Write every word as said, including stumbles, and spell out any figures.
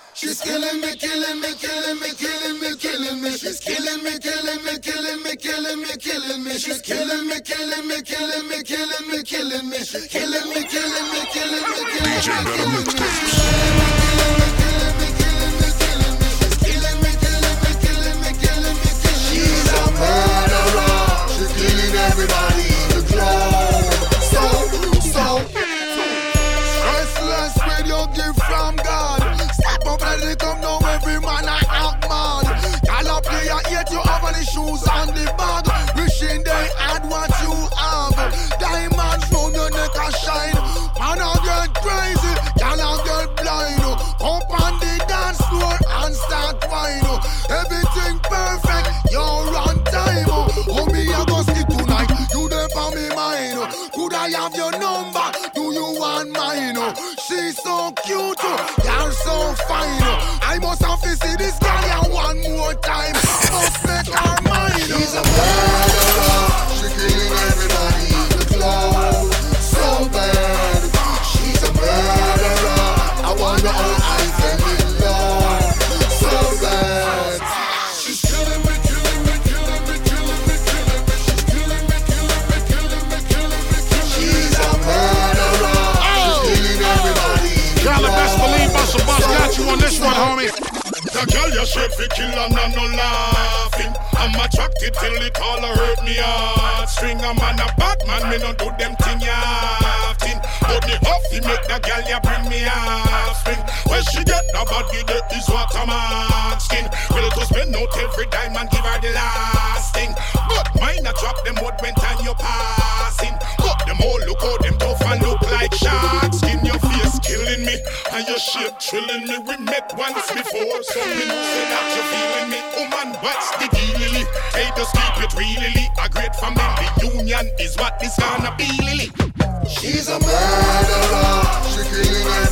She's killing me, killing me, killing me, killing me, killing me. She's killing me, killing me, killing me, killing me, killing me. She's killing me, killing me, killing me, killing me, killing me. She's killing me, killing me, killing me, killing me, killing me. She's a murderer. She's killing everybody in the globe. So, so restless with your gift from God. Step up and they come down, every man I act man. Y'all up play your eight, you have any shoes on the bag. Wishing they had what you have. Diamonds round your neck a shine. Man I get crazy, y'all I get blind. Up on the dance floor and start wine. Everything perfect, you're on time. Oh me I go skip tonight, you there for me mine. Could I have your number? Do you want mine? She's so cute, you're so fine. I must have to see this girl one more time. Must make her mine. She's a murderer. She's killing everybody in the club. So bad. She's a murderer. I wonder how I fell in love. So bad. She's killing me, killing me, killing me, killing me, killing me. She's killing me, killing me, killing me, killing me, killing me. She's a murderer. She's killing everybody. Y'all the best believe Bust a Bus got you on this one, homie. The girl you shape for kill and I'm no laughing. I'm attracted till it all hurt me heart. String a man a bad man, me no do them thing ya thing. But the off he make the girl ya bring me off spring. Where she get the body that is what I'm asking. Ready to spend out every dime and give her the last thing. But mine a drop them what when time you passing. But them all look out them tough and look like shark skin. Your face killing me and your shape thrilling me. We met once before, so me know say that you feeling me. Oh man, what's the deal, Lily? Hey, just keep it real, Lily. A great family union is what this gonna be, Lily. She's a murderer. She killing